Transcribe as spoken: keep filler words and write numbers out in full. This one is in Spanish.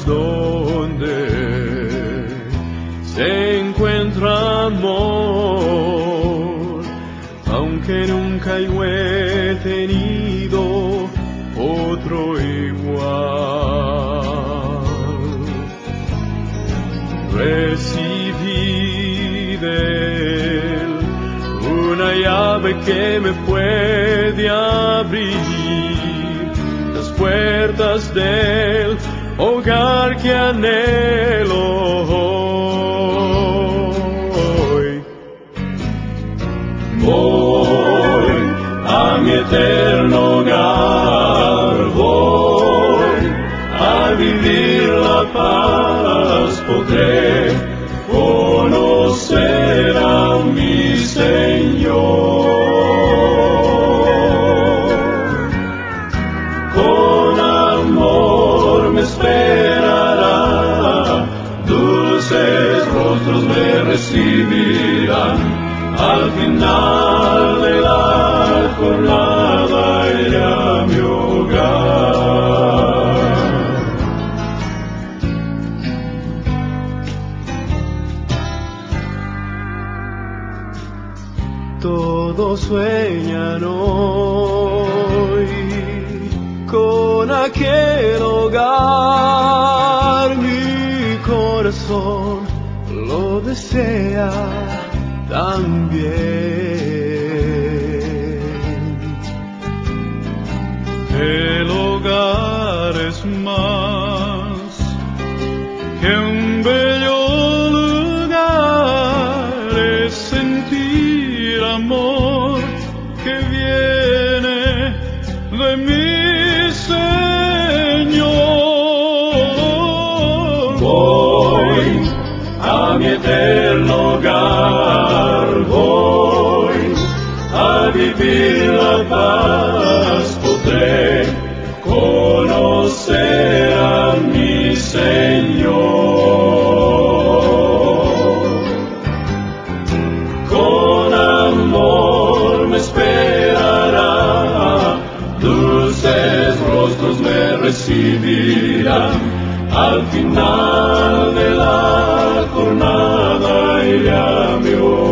donde se encuentra amor, aunque nunca yo he tenido otro igual. Recibí de él una llave que me puede abrir las puertas del hogar que anhelo hoy. Voy a mi eterno hogar, voy a vivir la paz, podré conocer a mi Señor. Con amor me esperará, dulces rostros me recibirán. Al final de la jornada iré a mi hogar. Todos sueñan hoy con aquel hogar, mi corazón lo desea también. El hogar es más que un bello lugar, es sentir amor que viene de mi Señor. Voy a mi eterno hogar, voy a vivir la paz, podré conocer a mi Señor. Con amor me esperará, dulces rostros me recibirán. Al final de la jornada iré a mi hogar.